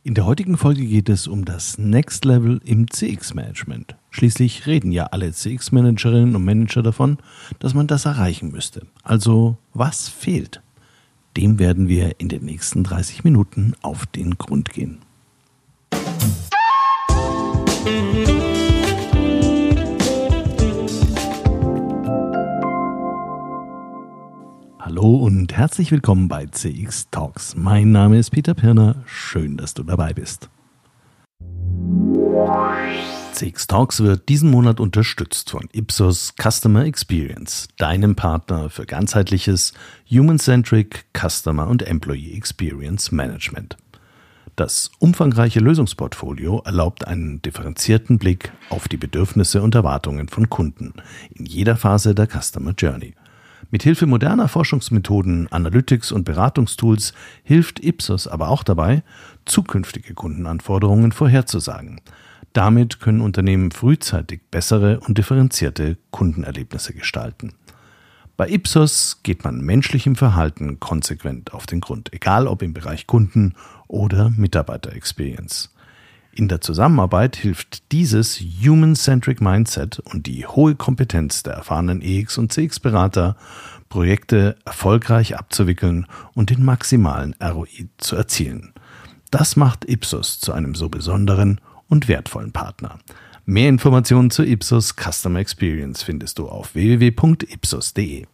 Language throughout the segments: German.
In der heutigen Folge geht es um das Next Level im CX-Management. Schließlich reden ja alle CX-Managerinnen und Manager davon, dass man das erreichen müsste. Also, was fehlt? Dem werden wir in den nächsten 30 Minuten auf den Grund gehen. Hallo und herzlich willkommen bei CX Talks. Mein Name ist Peter Pirner. Schön, dass du dabei bist. CX Talks wird diesen Monat unterstützt von Ipsos Customer Experience, deinem Partner für ganzheitliches Human-Centric Customer und Employee Experience Management. Das umfangreiche Lösungsportfolio erlaubt einen differenzierten Blick auf die Bedürfnisse und Erwartungen von Kunden in jeder Phase der Customer Journey. Mithilfe moderner Forschungsmethoden, Analytics und Beratungstools hilft Ipsos aber auch dabei, zukünftige Kundenanforderungen vorherzusagen. Damit können Unternehmen frühzeitig bessere und differenzierte Kundenerlebnisse gestalten. Bei Ipsos geht man menschlichem Verhalten konsequent auf den Grund, egal ob im Bereich Kunden- oder Mitarbeiter-Experience. In der Zusammenarbeit hilft dieses Human-Centric Mindset und die hohe Kompetenz der erfahrenen EX- und CX-Berater, Projekte erfolgreich abzuwickeln und den maximalen ROI zu erzielen. Das macht Ipsos zu einem so besonderen und wertvollen Partner. Mehr Informationen zu Ipsos Customer Experience findest du auf www.ipsos.de.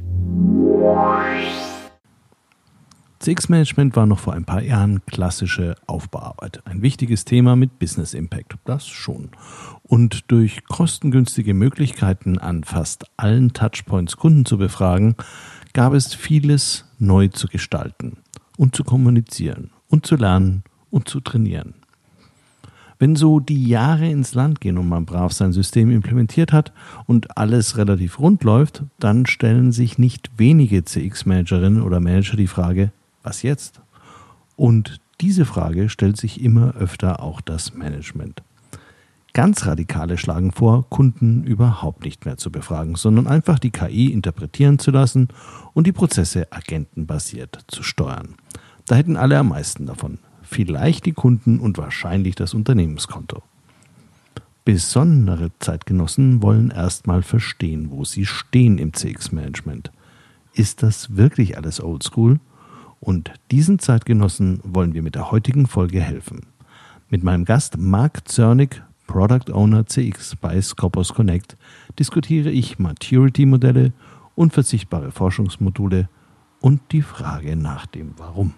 CX-Management war noch vor ein paar Jahren klassische Aufbauarbeit. Ein wichtiges Thema mit Business Impact, das schon. Und durch kostengünstige Möglichkeiten an fast allen Touchpoints Kunden zu befragen, gab es vieles neu zu gestalten und zu kommunizieren und zu lernen und zu trainieren. Wenn so die Jahre ins Land gehen und man brav sein System implementiert hat und alles relativ rund läuft, dann stellen sich nicht wenige CX-Managerinnen oder Manager die Frage, was jetzt? Und diese Frage stellt sich immer öfter auch das Management. Ganz Radikale schlagen vor, Kunden überhaupt nicht mehr zu befragen, sondern einfach die KI interpretieren zu lassen und die Prozesse agentenbasiert zu steuern. Da hätten alle am meisten davon. Vielleicht die Kunden und wahrscheinlich das Unternehmenskonto. Besondere Zeitgenossen wollen erstmal verstehen, wo sie stehen im CX-Management. Ist das wirklich alles oldschool? Und diesen Zeitgenossen wollen wir mit der heutigen Folge helfen. Mit meinem Gast Marc Zörnig, Product Owner CX bei Scopus Connect, diskutiere ich Maturity-Modelle, unverzichtbare Forschungsmodule und die Frage nach dem Warum.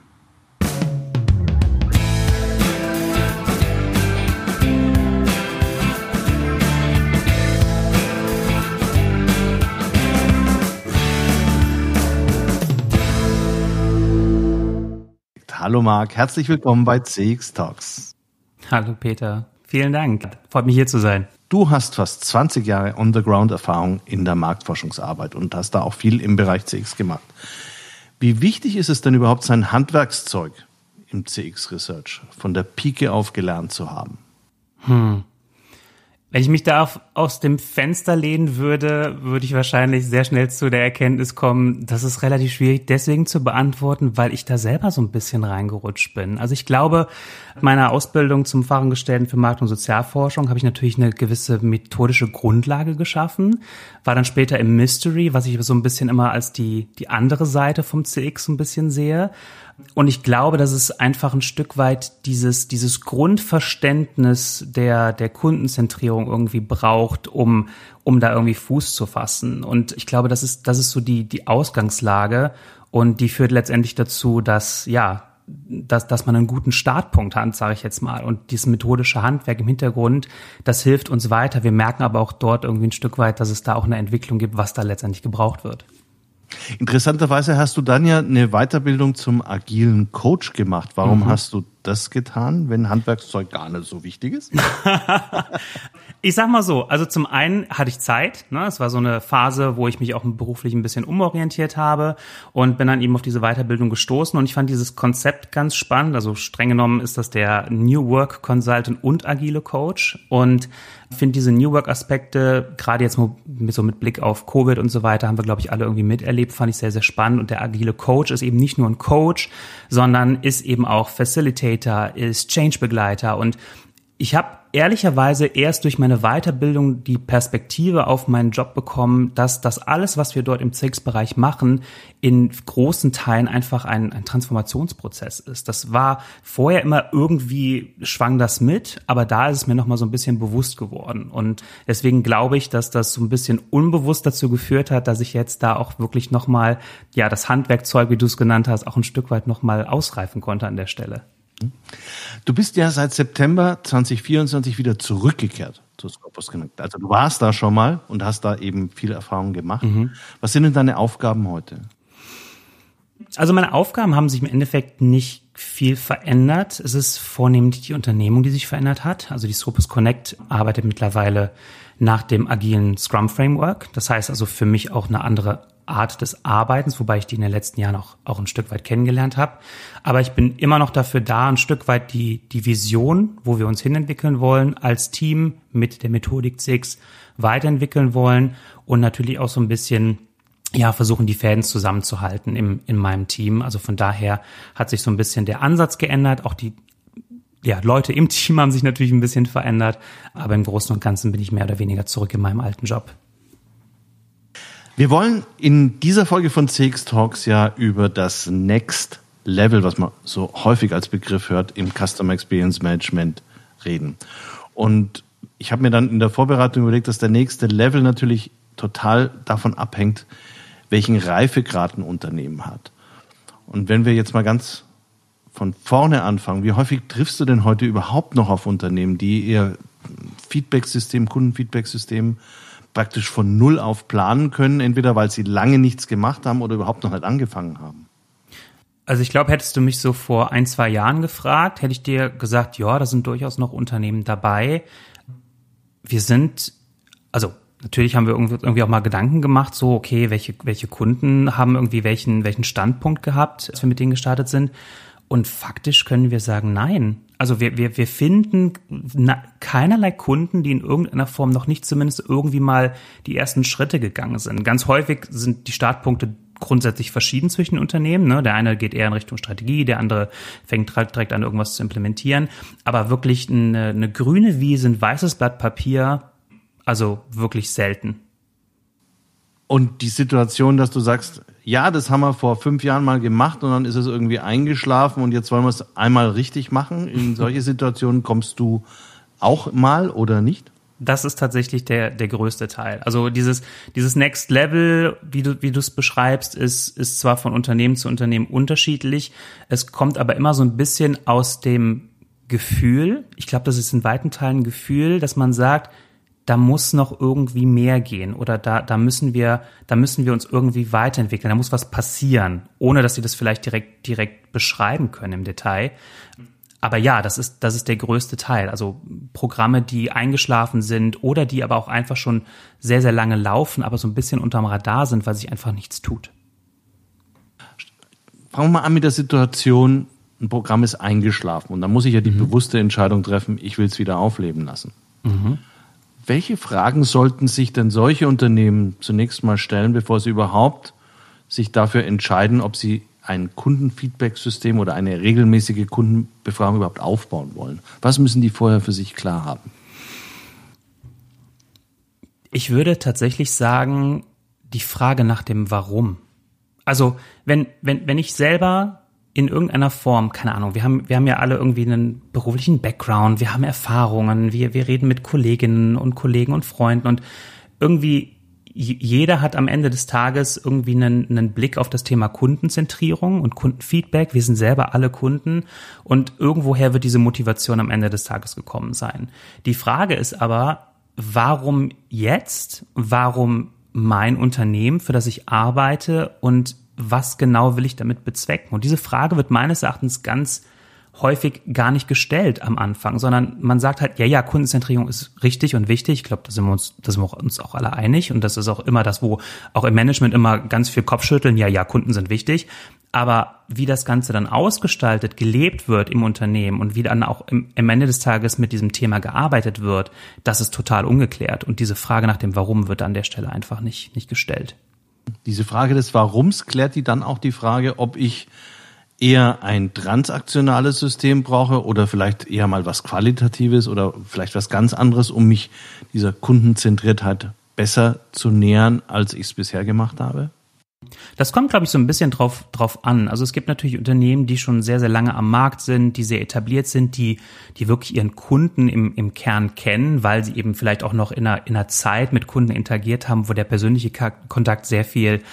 Hallo Marc, herzlich willkommen bei CX Talks. Hallo Peter, vielen Dank. Freut mich hier zu sein. Du hast fast 20 Jahre On-the-Ground-Erfahrung in der Marktforschungsarbeit und hast da auch viel im Bereich CX gemacht. Wie wichtig ist es denn überhaupt, sein Handwerkszeug im CX-Research von der Pike auf gelernt zu haben? Wenn ich mich da aus dem Fenster lehnen würde, würde ich wahrscheinlich sehr schnell zu der Erkenntnis kommen, das ist relativ schwierig deswegen zu beantworten, weil ich da selber so ein bisschen reingerutscht bin. Also ich glaube, meiner Ausbildung zum Fachangestellten für Markt- und Sozialforschung habe ich natürlich eine gewisse methodische Grundlage geschaffen, war dann später im Mystery, was ich so ein bisschen immer als die andere Seite vom CX so ein bisschen sehe. Und ich glaube, dass es einfach ein Stück weit dieses Grundverständnis der Kundenzentrierung irgendwie braucht, um da irgendwie Fuß zu fassen. Und ich glaube, das ist so die Ausgangslage und die führt letztendlich dazu, dass man einen guten Startpunkt hat, sage ich jetzt mal. Und dieses methodische Handwerk im Hintergrund, das hilft uns weiter. Wir merken aber auch dort irgendwie ein Stück weit, dass es da auch eine Entwicklung gibt, was da letztendlich gebraucht wird. Interessanterweise hast du dann ja eine Weiterbildung zum agilen Coach gemacht. Warum hast du das getan, wenn Handwerkszeug gar nicht so wichtig ist? Ich sag mal so, also zum einen hatte ich Zeit, ne? Es war so eine Phase, wo ich mich auch beruflich ein bisschen umorientiert habe und bin dann eben auf diese Weiterbildung gestoßen und ich fand dieses Konzept ganz spannend. Also streng genommen ist das der New Work Consultant und agile Coach und finde diese New Work Aspekte, gerade jetzt mit Blick auf Covid und so weiter, haben wir, glaube ich, alle irgendwie miterlebt, fand ich sehr, sehr spannend. Und der agile Coach ist eben nicht nur ein Coach, sondern ist eben auch Facilitator, ist Change-Begleiter. Und ich habe ehrlicherweise erst durch meine Weiterbildung die Perspektive auf meinen Job bekommen, dass das alles, was wir dort im CX-Bereich machen, in großen Teilen einfach ein Transformationsprozess ist. Das war vorher immer irgendwie, schwang das mit, aber da ist es mir nochmal so ein bisschen bewusst geworden. Und deswegen glaube ich, dass das so ein bisschen unbewusst dazu geführt hat, dass ich jetzt da auch wirklich nochmal, ja, das Handwerkzeug, wie du es genannt hast, auch ein Stück weit nochmal ausreifen konnte an der Stelle. Du bist ja seit September 2024 wieder zurückgekehrt zu Scopus Connect. Also du warst da schon mal und hast da eben viel Erfahrung gemacht. Was sind denn deine Aufgaben heute? Also meine Aufgaben haben sich im Endeffekt nicht viel verändert. Es ist vornehmlich die Unternehmung, die sich verändert hat. Also die Scopus Connect arbeitet mittlerweile nach dem agilen Scrum Framework. Das heißt also für mich auch eine andere Art des Arbeitens, wobei ich die in den letzten Jahren auch ein Stück weit kennengelernt habe. Aber ich bin immer noch dafür da, ein Stück weit die Vision, wo wir uns hinentwickeln wollen, als Team mit der Methodik CX weiterentwickeln wollen und natürlich auch so ein bisschen versuchen, die Fäden zusammenzuhalten in meinem Team. Also von daher hat sich so ein bisschen der Ansatz geändert. Auch die Leute im Team haben sich natürlich ein bisschen verändert. Aber im Großen und Ganzen bin ich mehr oder weniger zurück in meinem alten Job. Wir wollen in dieser Folge von CX Talks ja über das Next Level, was man so häufig als Begriff hört, im Customer Experience Management reden. Und ich habe mir dann in der Vorbereitung überlegt, dass der nächste Level natürlich total davon abhängt, welchen Reifegrad ein Unternehmen hat. Und wenn wir jetzt mal ganz von vorne anfangen, wie häufig triffst du denn heute überhaupt noch auf Unternehmen, die ihr Feedback-System, Kundenfeedback-System praktisch von Null auf planen können, entweder weil sie lange nichts gemacht haben oder überhaupt noch nicht angefangen haben? Also ich glaube, hättest du mich so vor 1-2 Jahren gefragt, hätte ich dir gesagt, ja, da sind durchaus noch Unternehmen dabei. Natürlich haben wir irgendwie auch mal Gedanken gemacht, so, okay, welche Kunden haben irgendwie welchen Standpunkt gehabt, als wir mit denen gestartet sind. Und faktisch können wir sagen, nein. Also wir finden keinerlei Kunden, die in irgendeiner Form noch nicht zumindest irgendwie mal die ersten Schritte gegangen sind. Ganz häufig sind die Startpunkte grundsätzlich verschieden zwischen Unternehmen. Ne? Der eine geht eher in Richtung Strategie, der andere fängt direkt an, irgendwas zu implementieren. Aber wirklich eine grüne Wiese, ein weißes Blatt Papier, also wirklich selten. Und die Situation, dass du sagst, ja, das haben wir vor 5 Jahren mal gemacht und dann ist es irgendwie eingeschlafen und jetzt wollen wir es einmal richtig machen. In solche Situationen kommst du auch mal oder nicht? Das ist tatsächlich der größte Teil. Also dieses Next Level, wie du es beschreibst, ist zwar von Unternehmen zu Unternehmen unterschiedlich. Es kommt aber immer so ein bisschen aus dem Gefühl. Ich glaube, das ist in weiten Teilen ein Gefühl, dass man sagt, da muss noch irgendwie mehr gehen oder da müssen wir uns irgendwie weiterentwickeln, da muss was passieren, ohne dass sie das vielleicht direkt beschreiben können im Detail. Aber ja, das ist der größte Teil. Also Programme, die eingeschlafen sind oder die aber auch einfach schon sehr, sehr lange laufen, aber so ein bisschen unterm Radar sind, weil sich einfach nichts tut. Fangen wir mal an mit der Situation, ein Programm ist eingeschlafen und dann muss ich ja die bewusste Entscheidung treffen, ich will es wieder aufleben lassen. Welche Fragen sollten sich denn solche Unternehmen zunächst mal stellen, bevor sie überhaupt sich dafür entscheiden, ob sie ein Kundenfeedback-System oder eine regelmäßige Kundenbefragung überhaupt aufbauen wollen? Was müssen die vorher für sich klar haben? Ich würde tatsächlich sagen, die Frage nach dem Warum. Also wenn ich selber in irgendeiner Form, keine Ahnung, wir haben ja alle irgendwie einen beruflichen Background, wir haben Erfahrungen, wir reden mit Kolleginnen und Kollegen und Freunden und irgendwie jeder hat am Ende des Tages irgendwie einen Blick auf das Thema Kundenzentrierung und Kundenfeedback. Wir sind selber alle Kunden und irgendwoher wird diese Motivation am Ende des Tages gekommen sein. Die Frage ist aber, warum jetzt? Warum mein Unternehmen, für das ich arbeite und was genau will ich damit bezwecken? Und diese Frage wird meines Erachtens ganz häufig gar nicht gestellt am Anfang, sondern man sagt halt, ja, Kundenzentrierung ist richtig und wichtig. Ich glaube, da sind wir uns auch alle einig und das ist auch immer das, wo auch im Management immer ganz viel Kopfschütteln, ja, Kunden sind wichtig. Aber wie das Ganze dann ausgestaltet, gelebt wird im Unternehmen und wie dann auch am Ende des Tages mit diesem Thema gearbeitet wird, das ist total ungeklärt. Und diese Frage nach dem Warum wird an der Stelle einfach nicht gestellt. Diese Frage des Warums klärt die dann auch die Frage, ob ich eher ein transaktionales System brauche oder vielleicht eher mal was Qualitatives oder vielleicht was ganz anderes, um mich dieser Kundenzentriertheit besser zu nähern, als ich es bisher gemacht habe? Das kommt, glaube ich, so ein bisschen drauf an. Also es gibt natürlich Unternehmen, die schon sehr, sehr lange am Markt sind, die sehr etabliert sind, die wirklich ihren Kunden im Kern kennen, weil sie eben vielleicht auch noch in einer Zeit mit Kunden interagiert haben, wo der persönliche Kontakt sehr viel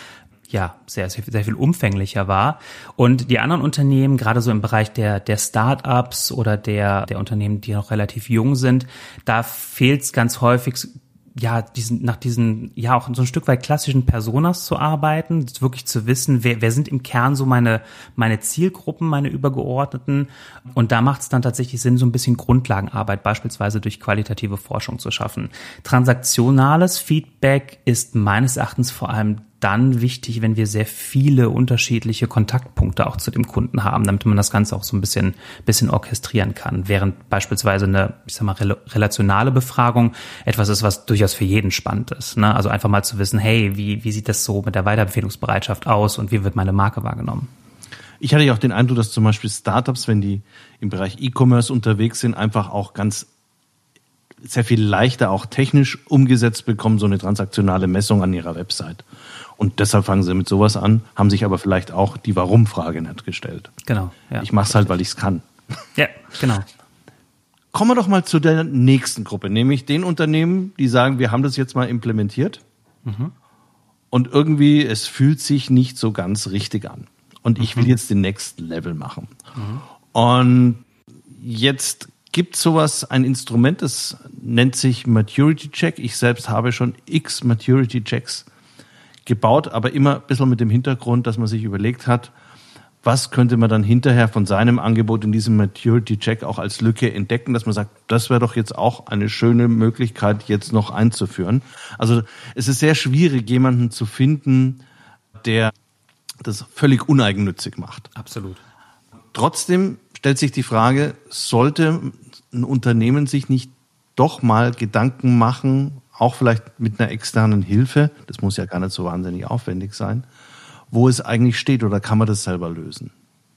umfänglicher war. Und die anderen Unternehmen, gerade so im Bereich der Start-ups oder der Unternehmen, die noch relativ jung sind, da fehlt es ganz häufig, nach diesen auch so ein Stück weit klassischen Personas zu arbeiten, wirklich zu wissen, wer sind im Kern so meine Zielgruppen, meine Übergeordneten. Und da macht es dann tatsächlich Sinn, so ein bisschen Grundlagenarbeit, beispielsweise durch qualitative Forschung zu schaffen. Transaktionales Feedback ist meines Erachtens vor allem dann wichtig, wenn wir sehr viele unterschiedliche Kontaktpunkte auch zu dem Kunden haben, damit man das Ganze auch so ein bisschen orchestrieren kann, während beispielsweise eine, relationale Befragung etwas ist, was durchaus für jeden spannend ist, ne? Also einfach mal zu wissen, hey, wie sieht das so mit der Weiterempfehlungsbereitschaft aus und wie wird meine Marke wahrgenommen? Ich hatte ja auch den Eindruck, dass zum Beispiel Startups, wenn die im Bereich E-Commerce unterwegs sind, einfach auch sehr viel leichter auch technisch umgesetzt bekommen, so eine transaktionale Messung an ihrer Website. Und deshalb fangen sie mit sowas an, haben sich aber vielleicht auch die Warum-Frage nicht gestellt. Genau. Ja, ich mache es halt, weil ich es kann. Ja, genau. Kommen wir doch mal zu der nächsten Gruppe, nämlich den Unternehmen, die sagen, wir haben das jetzt mal implementiert und irgendwie es fühlt sich nicht so ganz richtig an. Und ich will jetzt den Next Level machen. Und jetzt gibt sowas, ein Instrument, das nennt sich Maturity Check. Ich selbst habe schon x Maturity Checks gebaut, aber immer ein bisschen mit dem Hintergrund, dass man sich überlegt hat, was könnte man dann hinterher von seinem Angebot in diesem Maturity Check auch als Lücke entdecken, dass man sagt, das wäre doch jetzt auch eine schöne Möglichkeit, jetzt noch einzuführen. Also es ist sehr schwierig, jemanden zu finden, der das völlig uneigennützig macht. Absolut. Trotzdem stellt sich die Frage, sollte ein Unternehmen sich nicht doch mal Gedanken machen, auch vielleicht mit einer externen Hilfe, das muss ja gar nicht so wahnsinnig aufwendig sein, wo es eigentlich steht, oder kann man das selber lösen?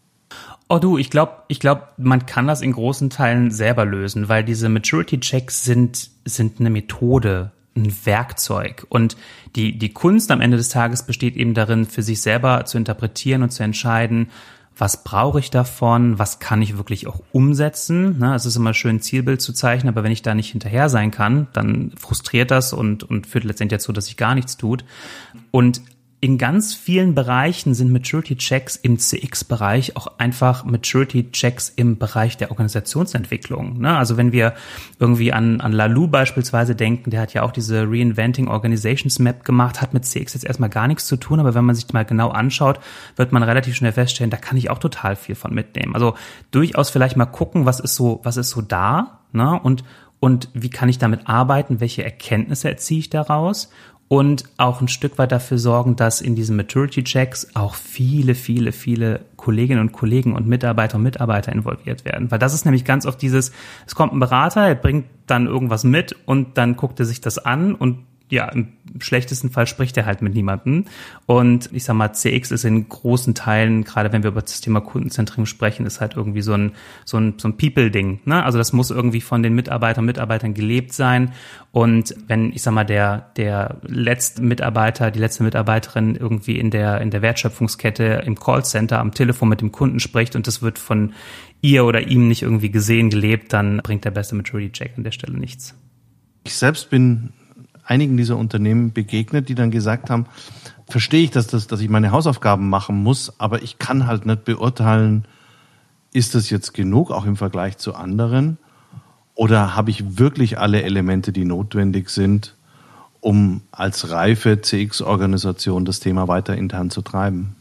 Oh du, ich glaube, man kann das in großen Teilen selber lösen, weil diese Maturity-Checks sind eine Methode, ein Werkzeug. Und die Kunst am Ende des Tages besteht eben darin, für sich selber zu interpretieren und zu entscheiden, was brauche ich davon, was kann ich wirklich auch umsetzen. Es ist immer schön, ein Zielbild zu zeichnen, aber wenn ich da nicht hinterher sein kann, dann frustriert das und führt letztendlich dazu, dass sich gar nichts tut. Und in ganz vielen Bereichen sind Maturity-Checks im CX-Bereich auch einfach Maturity-Checks im Bereich der Organisationsentwicklung. Also wenn wir irgendwie an Lalou beispielsweise denken, der hat ja auch diese Reinventing Organizations Map gemacht, hat mit CX jetzt erstmal gar nichts zu tun, aber wenn man sich mal genau anschaut, wird man relativ schnell feststellen, da kann ich auch total viel von mitnehmen. Also durchaus vielleicht mal gucken, was ist so da, ne? Und wie kann ich damit arbeiten, welche Erkenntnisse erziehe ich daraus? Und auch ein Stück weit dafür sorgen, dass in diesen Maturity-Checks auch viele, viele, viele Kolleginnen und Kollegen und Mitarbeiter involviert werden. Weil das ist nämlich ganz oft es kommt ein Berater, er bringt dann irgendwas mit und dann guckt er sich das an und ja, im schlechtesten Fall spricht er halt mit niemandem. Und ich sag mal, CX ist in großen Teilen, gerade wenn wir über das Thema Kundenzentrierung sprechen, ist halt irgendwie so ein People-Ding, ne? Also das muss irgendwie von den Mitarbeitern gelebt sein. Und wenn, ich sag mal, der letzte Mitarbeiter, die letzte Mitarbeiterin irgendwie in der Wertschöpfungskette im Callcenter am Telefon mit dem Kunden spricht und das wird von ihr oder ihm nicht irgendwie gesehen, gelebt, dann bringt der beste Maturity-Check an der Stelle nichts. Ich selbst bin einigen dieser Unternehmen begegnet, die dann gesagt haben, verstehe ich, dass ich meine Hausaufgaben machen muss, aber ich kann halt nicht beurteilen, ist das jetzt genug, auch im Vergleich zu anderen, oder habe ich wirklich alle Elemente, die notwendig sind, um als reife CX-Organisation das Thema weiter intern zu treiben?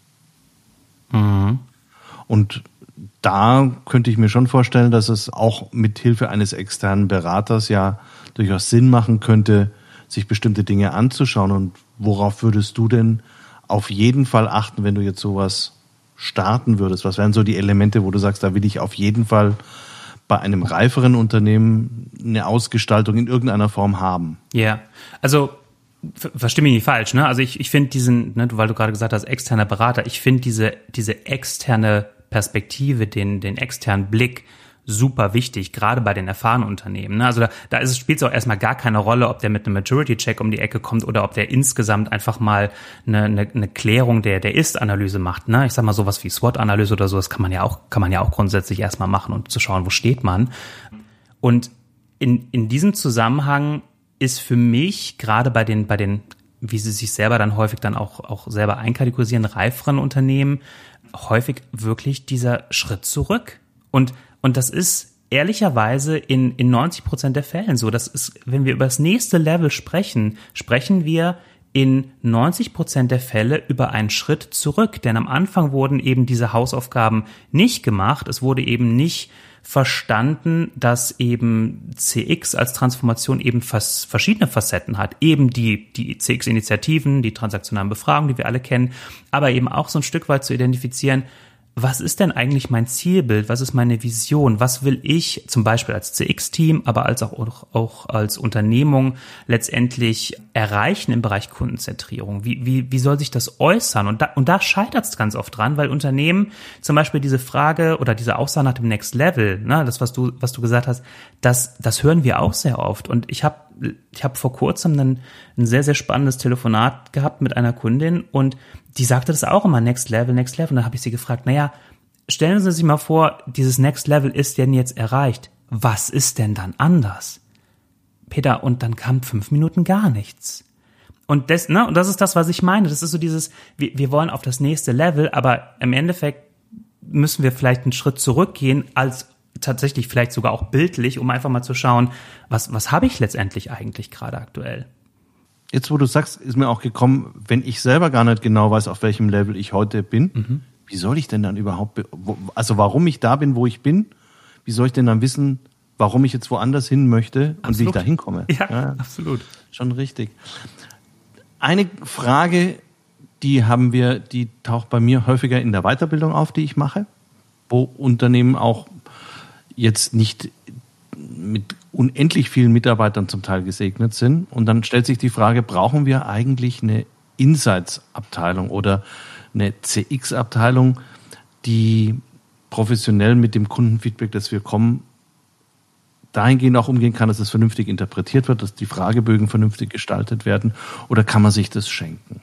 Und da könnte ich mir schon vorstellen, dass es auch mit Hilfe eines externen Beraters ja durchaus Sinn machen könnte, sich bestimmte Dinge anzuschauen. Und worauf würdest du denn auf jeden Fall achten, wenn du jetzt sowas starten würdest? Was wären so die Elemente, wo du sagst, da will ich auf jeden Fall bei einem reiferen Unternehmen eine Ausgestaltung in irgendeiner Form haben? Ja, also Versteh mich nicht falsch, ne? Also ich finde diesen, ne, weil du gerade gesagt hast, externer Berater, ich finde diese externe Perspektive, den externen Blick super wichtig, gerade bei den erfahrenen Unternehmen. Ne? Also da spielt es auch erstmal gar keine Rolle, ob der mit einem Maturity-Check um die Ecke kommt oder ob der insgesamt einfach mal eine Klärung der Ist-Analyse macht. Ne? Ich sag mal sowas wie SWOT-Analyse oder so, das kann man ja auch grundsätzlich erstmal machen und zu schauen, wo steht man. Und in diesem Zusammenhang ist für mich gerade bei den, wie sie sich selber dann häufig dann auch selber einkategorisieren, reiferen Unternehmen, häufig wirklich dieser Schritt zurück. Und das ist ehrlicherweise in 90% der Fällen so. Das ist, wenn wir über das nächste Level sprechen wir in 90% der Fälle über einen Schritt zurück. Denn am Anfang wurden eben diese Hausaufgaben nicht gemacht. Es wurde eben nicht verstanden, dass eben CX als Transformation eben verschiedene Facetten hat. Eben die CX-Initiativen, die transaktionalen Befragungen, die wir alle kennen, aber eben auch so ein Stück weit zu identifizieren, was ist denn eigentlich mein Zielbild? Was ist meine Vision? Was will ich zum Beispiel als CX-Team, aber auch als Unternehmung letztendlich erreichen im Bereich Kundenzentrierung? Wie soll sich das äußern? Und da scheitert es ganz oft dran, weil Unternehmen zum Beispiel diese Frage oder diese Aussage nach dem Next Level, ne, das, was du gesagt hast, das hören wir auch sehr oft. Und ich habe vor kurzem ein sehr, sehr spannendes Telefonat gehabt mit einer Kundin und die sagte das auch immer, Next Level, Next Level. Und dann habe ich sie gefragt, naja, stellen Sie sich mal vor, dieses Next Level ist denn jetzt erreicht. Was ist denn dann anders? Peter, und dann kam 5 Minuten gar nichts. Und das ist das, was ich meine. Das ist so dieses, wir wollen auf das nächste Level, aber im Endeffekt müssen wir vielleicht einen Schritt zurückgehen, als tatsächlich vielleicht sogar auch bildlich, um einfach mal zu schauen, was habe ich letztendlich eigentlich gerade aktuell? Jetzt, wo du sagst, ist mir auch gekommen, wenn ich selber gar nicht genau weiß, auf welchem Level ich heute bin, wie soll ich denn dann überhaupt, also warum ich da bin, wo ich bin, wie soll ich denn dann wissen, warum ich jetzt woanders hin möchte und wie ich da hinkomme? Ja, absolut. Schon richtig. Eine Frage, die taucht bei mir häufiger in der Weiterbildung auf, die ich mache, wo Unternehmen auch jetzt nicht mit unendlich vielen Mitarbeitern zum Teil gesegnet sind. Und dann stellt sich die Frage, brauchen wir eigentlich eine Insights-Abteilung oder eine CX-Abteilung, die professionell mit dem Kundenfeedback, das wir kommen, dahingehend auch umgehen kann, dass es vernünftig interpretiert wird, dass die Fragebögen vernünftig gestaltet werden? Oder kann man sich das schenken?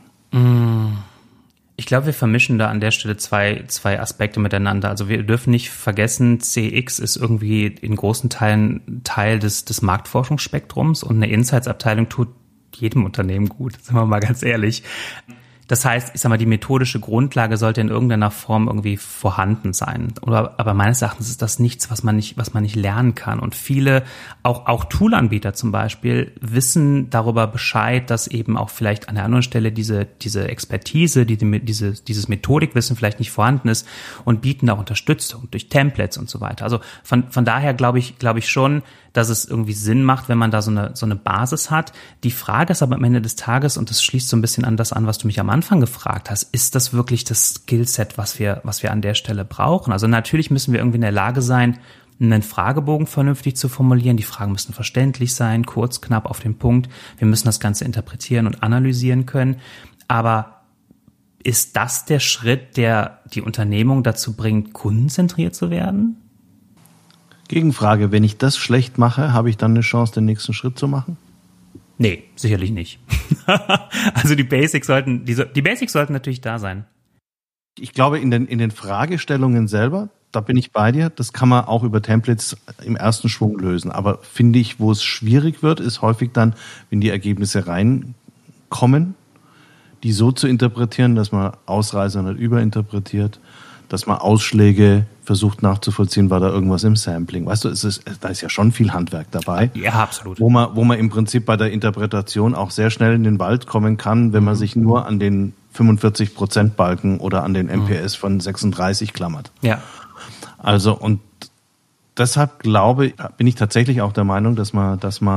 Ich glaube, wir vermischen da an der Stelle zwei Aspekte miteinander. Also wir dürfen nicht vergessen, CX ist irgendwie in großen Teilen Teil des Marktforschungsspektrums und eine Insights-Abteilung tut jedem Unternehmen gut, sind wir mal ganz ehrlich. Das heißt, ich sag mal, die methodische Grundlage sollte in irgendeiner Form irgendwie vorhanden sein. Aber meines Erachtens ist das nichts, was man nicht lernen kann. Und viele, auch Toolanbieter zum Beispiel, wissen darüber Bescheid, dass eben auch vielleicht an der anderen Stelle diese Expertise, dieses Methodikwissen vielleicht nicht vorhanden ist und bieten da Unterstützung durch Templates und so weiter. Also von daher glaube ich schon, dass es irgendwie Sinn macht, wenn man da so eine Basis hat. Die Frage ist aber am Ende des Tages, und das schließt so ein bisschen an das an, was du mich am Anfang gefragt hast, ist das wirklich das Skillset, was wir an der Stelle brauchen? Also natürlich müssen wir irgendwie in der Lage sein, einen Fragebogen vernünftig zu formulieren. Die Fragen müssen verständlich sein, kurz, knapp auf den Punkt. Wir müssen das Ganze interpretieren und analysieren können. Aber ist das der Schritt, der die Unternehmung dazu bringt, kundenzentriert zu werden? Gegenfrage, wenn ich das schlecht mache, habe ich dann eine Chance, den nächsten Schritt zu machen? Nee, sicherlich nicht. Also die Basics sollten natürlich da sein. Ich glaube, in den Fragestellungen selber, da bin ich bei dir, das kann man auch über Templates im ersten Schwung lösen. Aber finde ich, wo es schwierig wird, ist häufig dann, wenn die Ergebnisse reinkommen, die so zu interpretieren, dass man Ausreißer nicht überinterpretiert, dass man Ausschläge versucht nachzuvollziehen, war da irgendwas im Sampling. Weißt du, da ist ja schon viel Handwerk dabei. Ja, absolut. Wo man im Prinzip bei der Interpretation auch sehr schnell in den Wald kommen kann, wenn man sich nur an den 45% Balken oder an den MPS von 36 klammert. Ja. Also, und deshalb bin ich tatsächlich auch der Meinung, dass man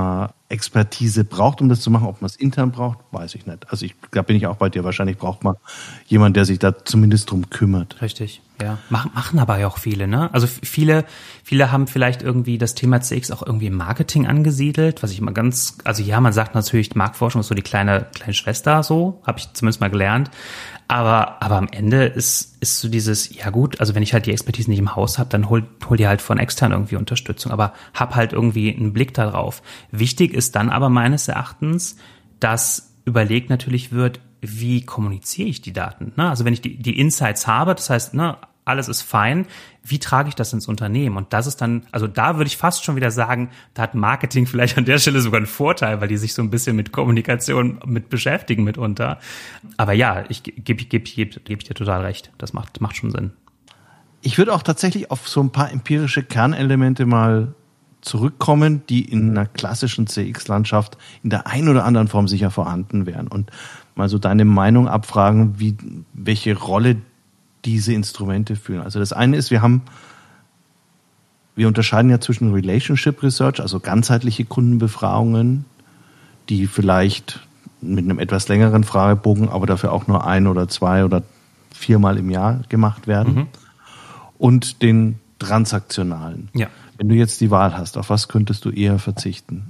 Expertise braucht, um das zu machen. Ob man es intern braucht, weiß ich nicht. Also da bin ich auch bei dir. Wahrscheinlich braucht man jemanden, der sich da zumindest drum kümmert. Richtig, ja. Machen aber ja auch viele, ne? Also viele haben vielleicht irgendwie das Thema CX auch irgendwie im Marketing angesiedelt, was ich immer also ja, man sagt natürlich, Marktforschung ist so die kleine Schwester, so, habe ich zumindest mal gelernt. Aber am Ende ist so dieses, ja gut, also wenn ich halt die Expertise nicht im Haus habe, dann hol dir halt von extern irgendwie Unterstützung, aber hab halt irgendwie einen Blick darauf. Wichtig ist dann aber meines Erachtens, dass überlegt natürlich wird, wie kommuniziere ich die Daten, ne? Also wenn ich die Insights habe, das heißt, ne, alles ist fein, wie trage ich das ins Unternehmen? Und das ist dann, also da würde ich fast schon wieder sagen, da hat Marketing vielleicht an der Stelle sogar einen Vorteil, weil die sich so ein bisschen mit Kommunikation mit beschäftigen mitunter. Aber ja, ich gebe dir total recht. Das macht schon Sinn. Ich würde auch tatsächlich auf so ein paar empirische Kernelemente mal zurückkommen, die in einer klassischen CX-Landschaft in der einen oder anderen Form sicher vorhanden wären. Und mal so deine Meinung abfragen, welche Rolle diese Instrumente führen. Also das eine ist, wir unterscheiden ja zwischen Relationship Research, also ganzheitliche Kundenbefragungen, die vielleicht mit einem etwas längeren Fragebogen, aber dafür auch nur 1 oder 2 oder 4 Mal im Jahr gemacht werden. Und den transaktionalen. Ja. Wenn du jetzt die Wahl hast, auf was könntest du eher verzichten?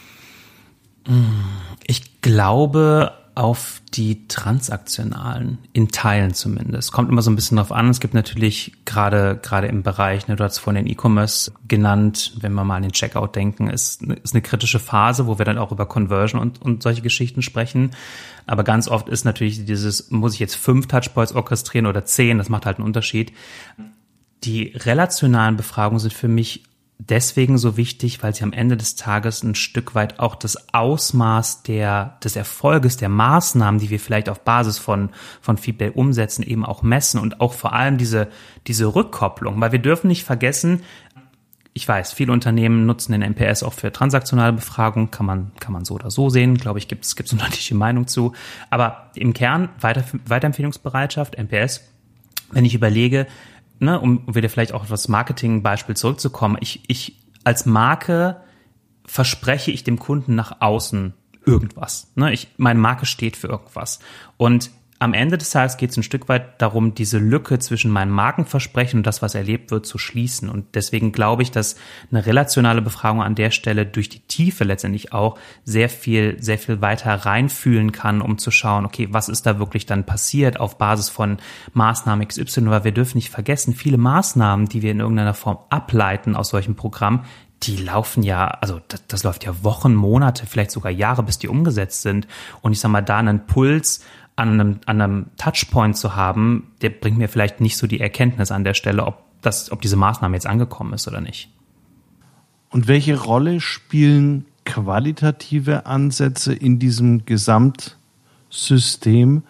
Ich glaube auf die transaktionalen, in Teilen zumindest. Kommt immer so ein bisschen drauf an. Es gibt natürlich gerade im Bereich, ne, du hast vorhin den E-Commerce genannt, wenn wir mal an den Checkout denken, ist eine kritische Phase, wo wir dann auch über Conversion und solche Geschichten sprechen. Aber ganz oft ist natürlich muss ich jetzt 5 Touchpoints orchestrieren oder 10, das macht halt einen Unterschied. Die relationalen Befragungen sind für mich deswegen so wichtig, weil sie am Ende des Tages ein Stück weit auch das Ausmaß des Erfolges, der Maßnahmen, die wir vielleicht auf Basis von Feedback umsetzen, eben auch messen und auch vor allem diese Rückkopplung, weil wir dürfen nicht vergessen, ich weiß, viele Unternehmen nutzen den NPS auch für transaktionale Befragungen, kann man so oder so sehen, glaube ich, gibt's unterschiedliche Meinungen zu, aber im Kern Weiterempfehlungsbereitschaft, NPS, wenn ich überlege, ne, um wieder vielleicht auch auf das Marketing-Beispiel zurückzukommen, ich als Marke verspreche ich dem Kunden nach außen irgendwas. Ne? Meine Marke steht für irgendwas. Und am Ende des Tages geht es ein Stück weit darum, diese Lücke zwischen meinem Markenversprechen und das, was erlebt wird, zu schließen. Und deswegen glaube ich, dass eine relationale Befragung an der Stelle durch die Tiefe letztendlich auch sehr viel weiter reinfühlen kann, um zu schauen, okay, was ist da wirklich dann passiert auf Basis von Maßnahmen XY, weil wir dürfen nicht vergessen, viele Maßnahmen, die wir in irgendeiner Form ableiten aus solchen Programmen, die laufen ja, also das läuft ja Wochen, Monate, vielleicht sogar Jahre, bis die umgesetzt sind. Und ich sag mal, da einen Puls an einem Touchpoint zu haben, der bringt mir vielleicht nicht so die Erkenntnis an der Stelle, ob diese Maßnahme jetzt angekommen ist oder nicht. Und welche Rolle spielen qualitative Ansätze in diesem Gesamtsystem?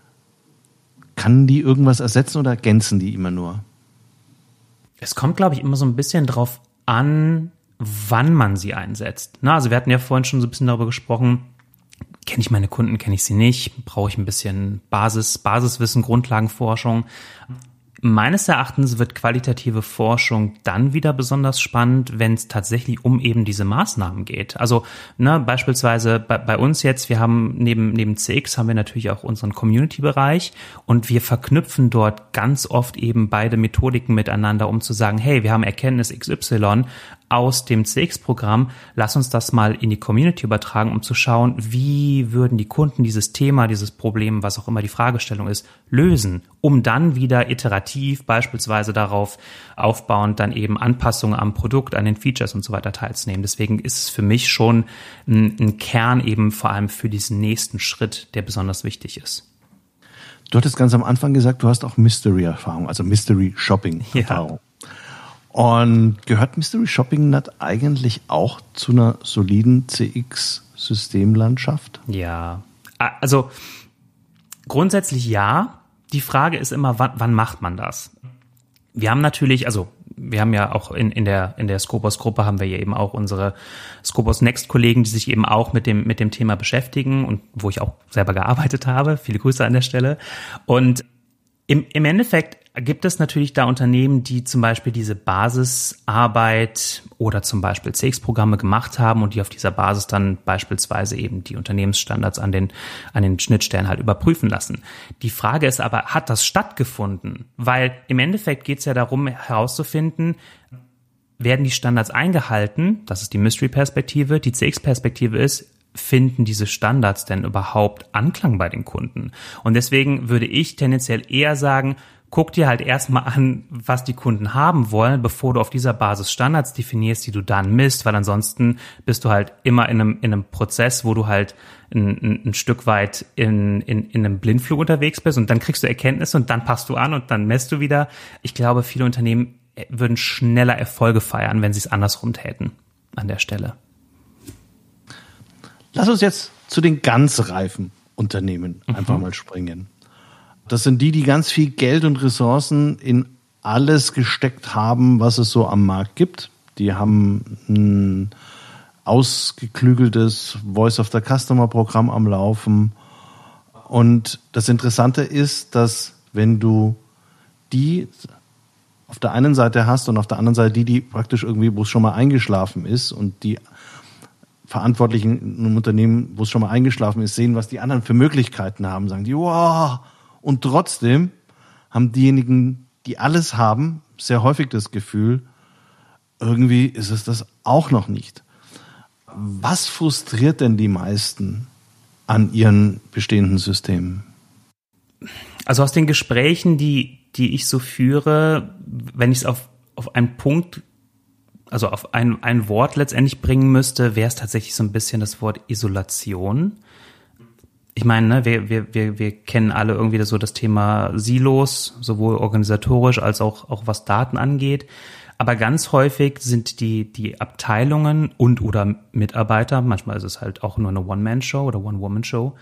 Kann die irgendwas ersetzen oder ergänzen die immer nur? Es kommt, glaube ich, immer so ein bisschen drauf an, wann man sie einsetzt. Na, also wir hatten ja vorhin schon so ein bisschen darüber gesprochen, kenne ich meine Kunden, kenne ich sie nicht, brauche ich ein bisschen Basiswissen, Grundlagenforschung. Meines Erachtens wird qualitative Forschung dann wieder besonders spannend, wenn es tatsächlich um eben diese Maßnahmen geht. Also beispielsweise bei uns jetzt, wir haben neben CX haben wir natürlich auch unseren Community-Bereich und wir verknüpfen dort ganz oft eben beide Methodiken miteinander, um zu sagen, hey, wir haben Erkenntnis XY aus dem CX-Programm, lass uns das mal in die Community übertragen, um zu schauen, wie würden die Kunden dieses Thema, dieses Problem, was auch immer die Fragestellung ist, lösen, um dann wieder iterativ beispielsweise darauf aufbauend dann eben Anpassungen am Produkt, an den Features und so weiter teilzunehmen. Deswegen ist es für mich schon ein Kern eben vor allem für diesen nächsten Schritt, der besonders wichtig ist. Du hattest ganz am Anfang gesagt, du hast auch Mystery-Erfahrung, also Mystery-Shopping-Erfahrung. Ja. Und gehört Mystery Shopping nicht eigentlich auch zu einer soliden CX-Systemlandschaft? Ja, also grundsätzlich ja. Die Frage ist immer, wann macht man das? Wir haben natürlich, also wir haben ja auch in der Scopus-Gruppe haben wir ja eben auch unsere Scopus Next-Kollegen, die sich eben auch mit dem Thema beschäftigen und wo ich auch selber gearbeitet habe. Viele Grüße an der Stelle. Und im Endeffekt gibt es natürlich da Unternehmen, die zum Beispiel diese Basisarbeit oder zum Beispiel CX-Programme gemacht haben und die auf dieser Basis dann beispielsweise eben die Unternehmensstandards an den Schnittstellen halt überprüfen lassen. Die Frage ist aber, hat das stattgefunden? Weil im Endeffekt geht es ja darum herauszufinden, werden die Standards eingehalten? Das ist die Mystery-Perspektive. Die CX-Perspektive ist, finden diese Standards denn überhaupt Anklang bei den Kunden? Und deswegen würde ich tendenziell eher sagen, guck dir halt erstmal an, was die Kunden haben wollen, bevor du auf dieser Basis Standards definierst, die du dann misst, weil ansonsten bist du halt immer in einem Prozess, wo du halt ein Stück weit in einem Blindflug unterwegs bist und dann kriegst du Erkenntnisse und dann passt du an und dann messt du wieder. Ich glaube, viele Unternehmen würden schneller Erfolge feiern, wenn sie es andersrum täten an der Stelle. Lass uns jetzt zu den ganz reifen Unternehmen einfach mal springen. Das sind die ganz viel Geld und Ressourcen in alles gesteckt haben, was es so am Markt gibt. Die haben ein ausgeklügeltes Voice-of-the-Customer-Programm am Laufen. Und das Interessante ist, dass wenn du die auf der einen Seite hast und auf der anderen Seite die praktisch irgendwie, wo es schon mal eingeschlafen ist und die Verantwortlichen in einem Unternehmen, wo es schon mal eingeschlafen ist, sehen, was die anderen für Möglichkeiten haben, sagen die, wow. Und trotzdem haben diejenigen, die alles haben, sehr häufig das Gefühl, irgendwie ist es das auch noch nicht. Was frustriert denn die meisten an ihren bestehenden Systemen? Also aus den Gesprächen, die ich so führe, wenn ich es auf einen Punkt, also auf ein Wort letztendlich bringen müsste, wäre es tatsächlich so ein bisschen das Wort Isolation. Ich meine, ne, wir kennen alle irgendwie so das Thema Silos, sowohl organisatorisch als auch was Daten angeht. Aber ganz häufig sind die Abteilungen und oder Mitarbeiter, manchmal ist es halt auch nur eine One-Man-Show oder One-Woman-Show,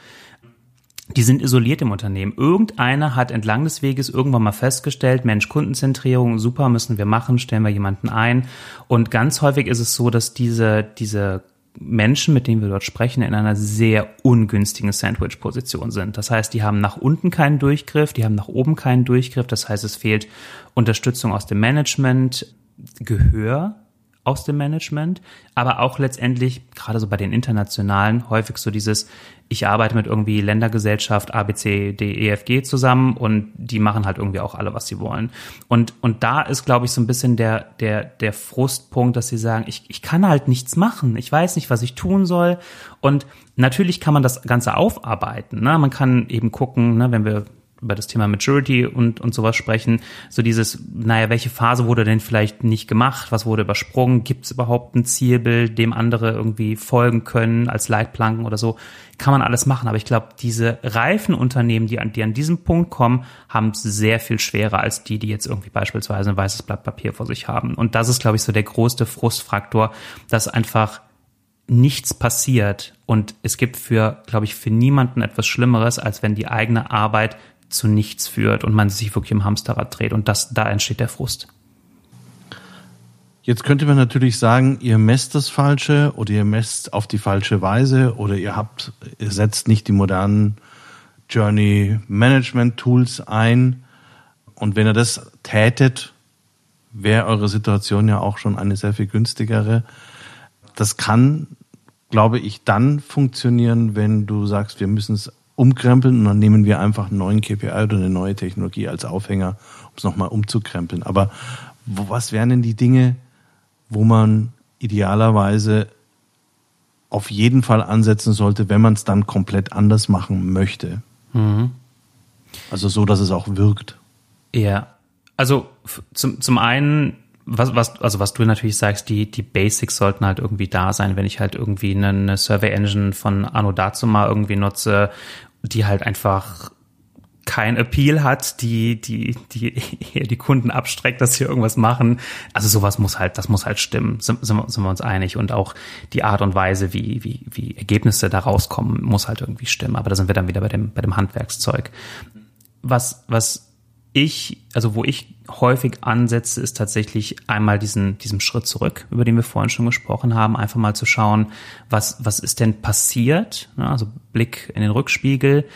die sind isoliert im Unternehmen. Irgendeiner hat entlang des Weges irgendwann mal festgestellt, Mensch, Kundenzentrierung, super, müssen wir machen, stellen wir jemanden ein. Und ganz häufig ist es so, dass diese Menschen, mit denen wir dort sprechen, in einer sehr ungünstigen Sandwich-Position sind. Das heißt, die haben nach unten keinen Durchgriff, die haben nach oben keinen Durchgriff. Das heißt, es fehlt Unterstützung aus dem Management, Gehör aus dem Management, aber auch letztendlich, gerade so bei den internationalen, häufig so dieses, ich arbeite mit irgendwie Ländergesellschaft A, B, C, D, E, F, G zusammen und die machen halt irgendwie auch alle, was sie wollen. Und da ist, glaube ich, so ein bisschen der Frustpunkt, dass sie sagen, ich kann halt nichts machen, ich weiß nicht, was ich tun soll. Und natürlich kann man das Ganze aufarbeiten, ne? Man kann eben gucken, ne, wenn wir über das Thema Maturity und sowas sprechen, so dieses, welche Phase wurde denn vielleicht nicht gemacht, was wurde übersprungen, gibt es überhaupt ein Zielbild, dem andere irgendwie folgen können als Leitplanken oder so, kann man alles machen, aber ich glaube, diese reifen Unternehmen, die an diesem Punkt kommen, haben es sehr viel schwerer als die jetzt irgendwie beispielsweise ein weißes Blatt Papier vor sich haben. Und das ist, glaube ich, so der größte Frustfaktor, dass einfach nichts passiert und es gibt für niemanden etwas Schlimmeres, als wenn die eigene Arbeit zu nichts führt und man sich wirklich im Hamsterrad dreht und da entsteht der Frust. Jetzt könnte man natürlich sagen, ihr messt das Falsche oder ihr messt auf die falsche Weise oder ihr setzt nicht die modernen Journey Management Tools ein. Und wenn ihr das tätet, wäre eure Situation ja auch schon eine sehr viel günstigere. Das kann, glaube ich, dann funktionieren, wenn du sagst, wir müssen es umkrempeln und dann nehmen wir einfach einen neuen KPI oder eine neue Technologie als Aufhänger, um es nochmal umzukrempeln. Aber was wären denn die Dinge, wo man idealerweise auf jeden Fall ansetzen sollte, wenn man es dann komplett anders machen möchte? Mhm. Also so, dass es auch wirkt. Ja, also zum einen, was du natürlich sagst, die Basics sollten halt irgendwie da sein, wenn ich halt irgendwie eine Survey Engine von Anno Dazuma irgendwie nutze, die halt einfach kein Appeal hat, die eher die Kunden abstreckt, dass sie irgendwas machen. Also sowas das muss halt stimmen, sind wir uns einig. Und auch die Art und Weise, wie Ergebnisse da rauskommen, muss halt irgendwie stimmen. Aber da sind wir dann wieder bei dem Handwerkszeug. Wo ich häufig ansetze, ist tatsächlich einmal diesem Schritt zurück, über den wir vorhin schon gesprochen haben, einfach mal zu schauen, was ist denn passiert, also Blick in den Rückspiegel,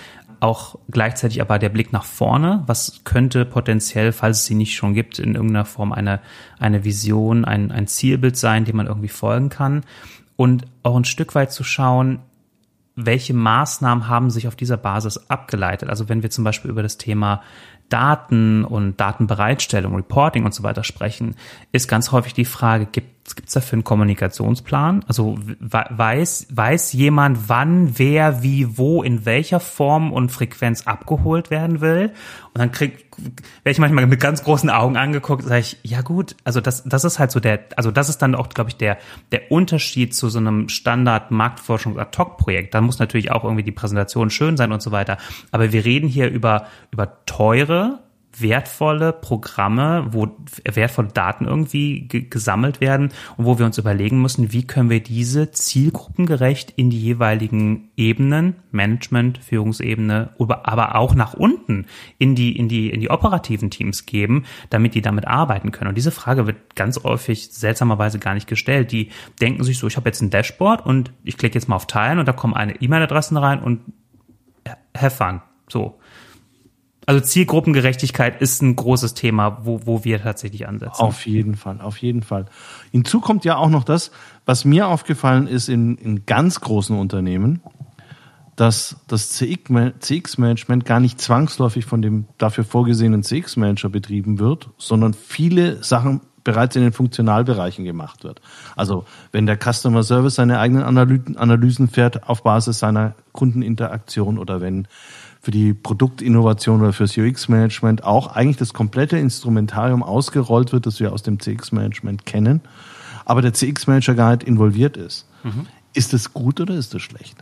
auch gleichzeitig aber der Blick nach vorne. Was könnte potenziell, falls es sie nicht schon gibt, in irgendeiner Form eine Vision, ein Zielbild sein, dem man irgendwie folgen kann? Und auch ein Stück weit zu schauen, welche Maßnahmen haben sich auf dieser Basis abgeleitet? Also wenn wir zum Beispiel über das Thema Daten und Datenbereitstellung, Reporting und so weiter sprechen, ist ganz häufig die Frage, gibt's dafür einen Kommunikationsplan? Also weiß jemand, wann, wer, wie, wo, in welcher Form und Frequenz abgeholt werden will? Und dann werde ich manchmal mit ganz großen Augen angeguckt, sage ich, ja gut, also das ist halt so das ist dann auch, glaube ich, der Unterschied zu so einem Standard-Marktforschungs-Ad-Hoc-Projekt. Da muss natürlich auch irgendwie die Präsentation schön sein und so weiter. Aber wir reden hier über teure, wertvolle Programme, wo wertvolle Daten irgendwie gesammelt werden und wo wir uns überlegen müssen, wie können wir diese zielgruppengerecht in die jeweiligen Ebenen, Management, Führungsebene, aber auch nach unten in die operativen Teams geben, damit die damit arbeiten können. Und diese Frage wird ganz häufig seltsamerweise gar nicht gestellt. Die denken sich so, ich habe jetzt ein Dashboard und ich klicke jetzt mal auf Teilen und da kommen eine E-Mail-Adressen rein und have fun. So. Also Zielgruppengerechtigkeit ist ein großes Thema, wo wir tatsächlich ansetzen. Auf jeden Fall. Hinzu kommt ja auch noch das, was mir aufgefallen ist in ganz großen Unternehmen, dass das CX-Management gar nicht zwangsläufig von dem dafür vorgesehenen CX-Manager betrieben wird, sondern viele Sachen bereits in den Funktionalbereichen gemacht wird. Also wenn der Customer Service seine eigenen Analysen fährt auf Basis seiner Kundeninteraktion oder wenn für die Produktinnovation oder fürs UX-Management auch eigentlich das komplette Instrumentarium ausgerollt wird, das wir aus dem CX-Management kennen, aber der CX-Manager gar nicht involviert ist. Mhm. Ist das gut oder ist das schlecht?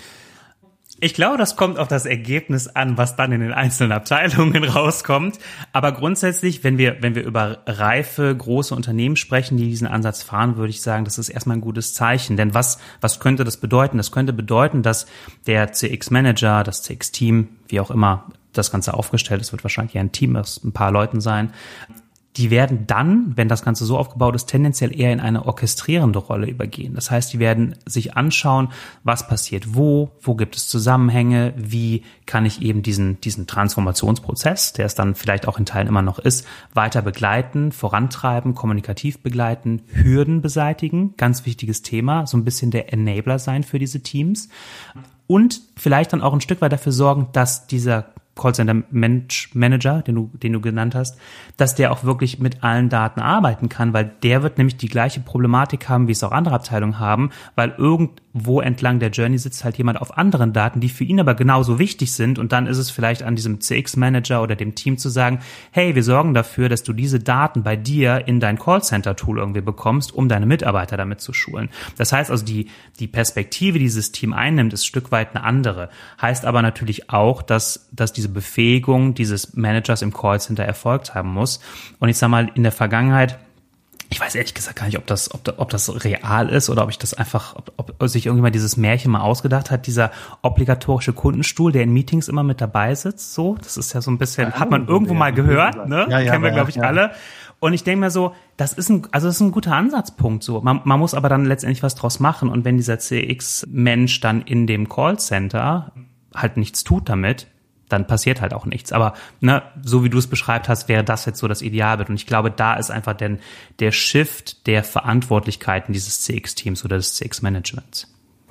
Ich glaube, das kommt auf das Ergebnis an, was dann in den einzelnen Abteilungen rauskommt. Aber grundsätzlich, wenn wir über reife, große Unternehmen sprechen, die diesen Ansatz fahren, würde ich sagen, das ist erstmal ein gutes Zeichen. Denn was könnte das bedeuten? Das könnte bedeuten, dass der CX-Manager, das CX-Team, wie auch immer das Ganze aufgestellt ist, wird wahrscheinlich ein Team aus ein paar Leuten sein, die werden dann, wenn das Ganze so aufgebaut ist, tendenziell eher in eine orchestrierende Rolle übergehen. Das heißt, die werden sich anschauen, was passiert wo gibt es Zusammenhänge, wie kann ich eben diesen Transformationsprozess, der es dann vielleicht auch in Teilen immer noch ist, weiter begleiten, vorantreiben, kommunikativ begleiten, Hürden beseitigen, ganz wichtiges Thema, so ein bisschen der Enabler sein für diese Teams und vielleicht dann auch ein Stück weit dafür sorgen, dass dieser Callcenter-Manager, den du genannt hast, dass der auch wirklich mit allen Daten arbeiten kann, weil der wird nämlich die gleiche Problematik haben, wie es auch andere Abteilungen haben, weil irgendwo entlang der Journey sitzt halt jemand auf anderen Daten, die für ihn aber genauso wichtig sind und dann ist es vielleicht an diesem CX-Manager oder dem Team zu sagen, hey, wir sorgen dafür, dass du diese Daten bei dir in dein Callcenter-Tool irgendwie bekommst, um deine Mitarbeiter damit zu schulen. Das heißt also, die Perspektive, die dieses Team einnimmt, ist ein Stück weit eine andere. Heißt aber natürlich auch, dass diese Befähigung dieses Managers im Callcenter erfolgt haben muss. Und ich sag mal, in der Vergangenheit, ich weiß ehrlich gesagt gar nicht, ob das real ist oder ob ich das einfach, ob sich irgendjemand dieses Märchen mal ausgedacht hat, dieser obligatorische Kundenstuhl, der in Meetings immer mit dabei sitzt, so. Das ist ja so ein bisschen, hat man irgendwo mal gehört, ne? Ja, kennen wir, glaube ich, alle. Und ich denke mir so, das ist ein guter Ansatzpunkt, so. Man muss aber dann letztendlich was draus machen. Und wenn dieser CX-Mensch dann in dem Callcenter halt nichts tut damit, dann passiert halt auch nichts. Aber so wie du es beschreibt hast, wäre das jetzt so das Idealbild. Und ich glaube, da ist einfach der Shift der Verantwortlichkeiten dieses CX-Teams oder des CX-Managements.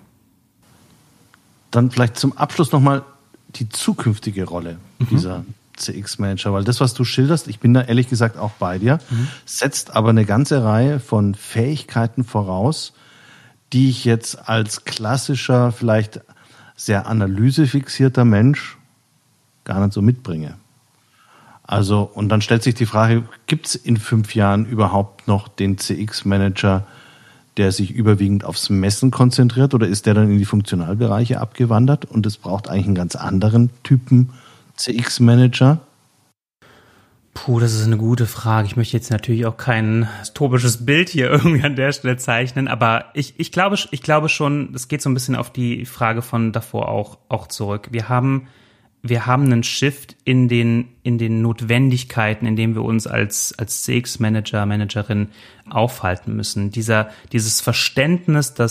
Dann vielleicht zum Abschluss nochmal die zukünftige Rolle dieser CX-Manager, weil das, was du schilderst, ich bin da ehrlich gesagt auch bei dir, setzt aber eine ganze Reihe von Fähigkeiten voraus, die ich jetzt als klassischer, vielleicht sehr analysefixierter Mensch gar nicht so mitbringe. Also, und dann stellt sich die Frage, gibt es in 5 Jahren überhaupt noch den CX-Manager, der sich überwiegend aufs Messen konzentriert, oder ist der dann in die Funktionalbereiche abgewandert und es braucht eigentlich einen ganz anderen Typen CX-Manager? Puh, das ist eine gute Frage. Ich möchte jetzt natürlich auch kein dystopisches Bild hier irgendwie an der Stelle zeichnen, aber ich glaube schon, es geht so ein bisschen auf die Frage von davor auch zurück. Wir haben einen Shift in den Notwendigkeiten, in denen wir uns als CX-Manager, Managerin aufhalten müssen. Dieses Verständnis, dass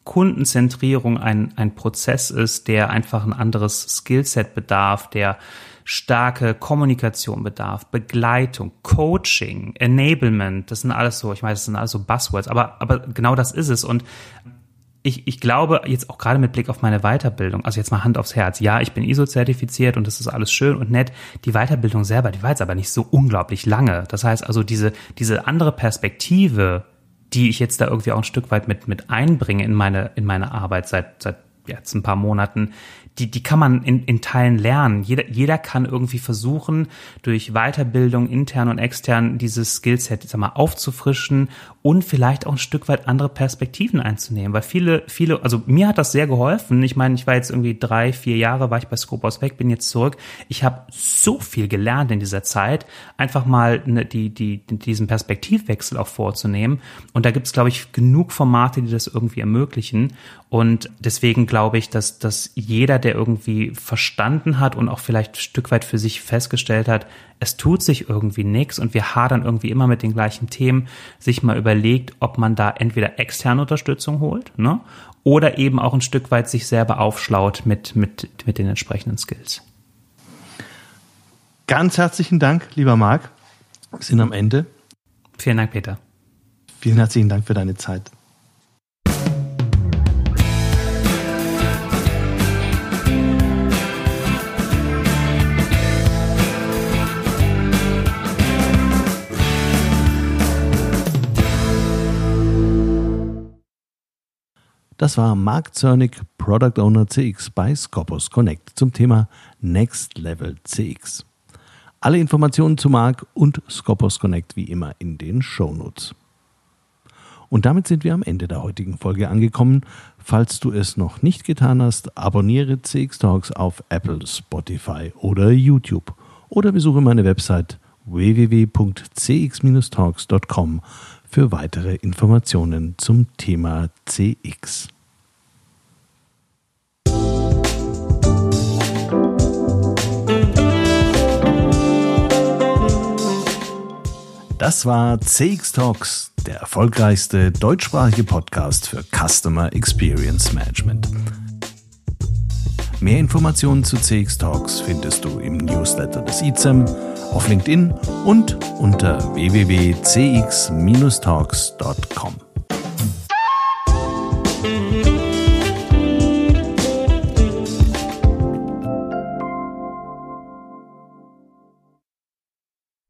Kundenzentrierung ein Prozess ist, der einfach ein anderes Skillset bedarf, der starke Kommunikation bedarf, Begleitung, Coaching, Enablement, das sind alles so, ich weiß, das sind alles so Buzzwords, aber genau das ist es. Und ich glaube, jetzt auch gerade mit Blick auf meine Weiterbildung, also jetzt mal Hand aufs Herz, ja, ich bin ISO-zertifiziert und das ist alles schön und nett. Die Weiterbildung selber, die war jetzt aber nicht so unglaublich lange. Das heißt also, diese andere Perspektive, die ich jetzt da irgendwie auch ein Stück weit mit einbringe in meine Arbeit seit jetzt ein paar Monaten, die kann man in Teilen lernen. Jeder kann irgendwie versuchen, durch Weiterbildung intern und extern dieses Skillset, sag mal, aufzufrischen und vielleicht auch ein Stück weit andere Perspektiven einzunehmen, weil viele, also mir hat das sehr geholfen. Ich meine, ich war jetzt irgendwie 3-4 Jahre, war ich bei Scopus weg, bin jetzt zurück. Ich habe so viel gelernt in dieser Zeit, einfach mal diesen Perspektivwechsel auch vorzunehmen. Und da gibt es, glaube ich, genug Formate, die das irgendwie ermöglichen. Und deswegen glaube ich, dass jeder, der irgendwie verstanden hat und auch vielleicht ein Stück weit für sich festgestellt hat, es tut sich irgendwie nichts und wir hadern irgendwie immer mit den gleichen Themen, sich mal überlegt, ob man da entweder externe Unterstützung holt, ne, oder eben auch ein Stück weit sich selber aufschlaut mit den entsprechenden Skills. Ganz herzlichen Dank, lieber Marc. Wir sind am Ende. Vielen Dank, Peter. Vielen herzlichen Dank für deine Zeit. Das war Marc Zörnig, Product Owner CX bei Scopus Connect zum Thema Next Level CX. Alle Informationen zu Marc und Scopus Connect wie immer in den Shownotes. Und damit sind wir am Ende der heutigen Folge angekommen. Falls du es noch nicht getan hast, abonniere CX Talks auf Apple, Spotify oder YouTube oder besuche meine Website www.cx-talks.com für weitere Informationen zum Thema CX. Das war CX Talks, der erfolgreichste deutschsprachige Podcast für Customer Experience Management. Mehr Informationen zu CX Talks findest du im Newsletter des ICEM, auf LinkedIn und unter www.cx-talks.com.